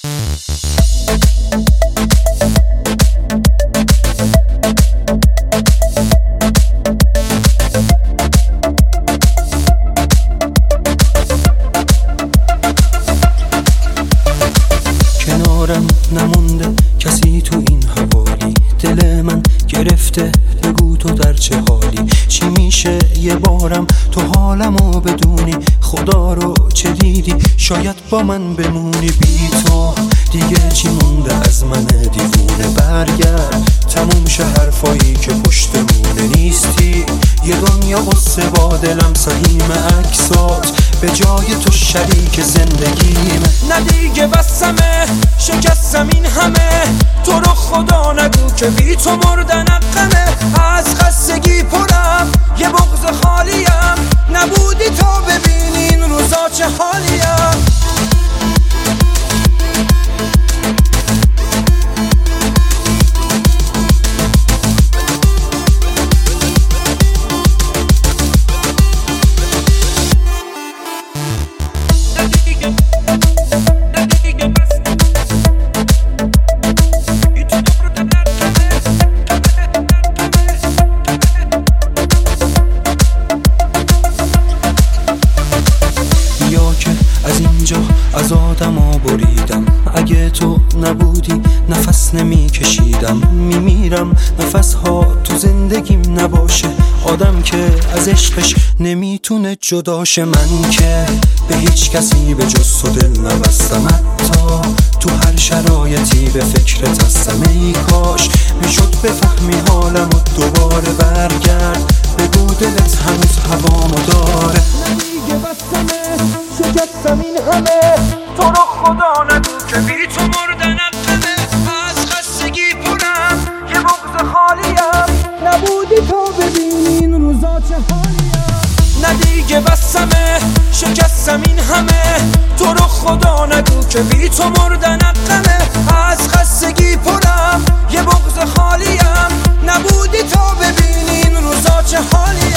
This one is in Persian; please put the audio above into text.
نمونده کسی تو این حوالی، دل من گرفته بگو تو در چه حالی. چی میشه یه بارم تو حالمو بدونی، خدا رو چه دیدی شاید با من بمونی. بی تو دیگه چی مونده از من دیوونه، برگرد تموم شه حرفایی که پشتمونه. نیستی یه دنیا قصه با دلم سهیم عکسات، به جای تو شریک زندگیمه. نه دیگه بسمه شکستم این همه، تو رو خدا نگو که بی تو مردن غمه. از خستگی پرم یه بغض خالیم، نبودی تا ببینی این روزا چه حالیم. از اینجا از آدما بریدم، اگه تو نبودی نفس نمی کشیدم. میمیرم نفس ها تو زندگیم نباشه، آدم که از عشقش نمیتونه جداشه. من که به هیچ کسی به جز تو دل نبستم، حتی تو هر شرایطی به فکرت هستم. ای کاش میشد بفهمی حالم و دوباره برگرد، بگو دلت هنوز هوامو داره. دیگه بستمه شکستم این همه، تو رو خدا نگو که بی تو مردن غمه. از خستگی پرم یه بغض خالیم، نبودی تا ببینی این روزا چه حالیم. نه دیگه بستمه شکستم این همه، تو رو خدا نگو که بی تو مردن غمه. از خستگی پرم یه بغض خالیم، نبودی تا ببینی این روزا چه حالیم.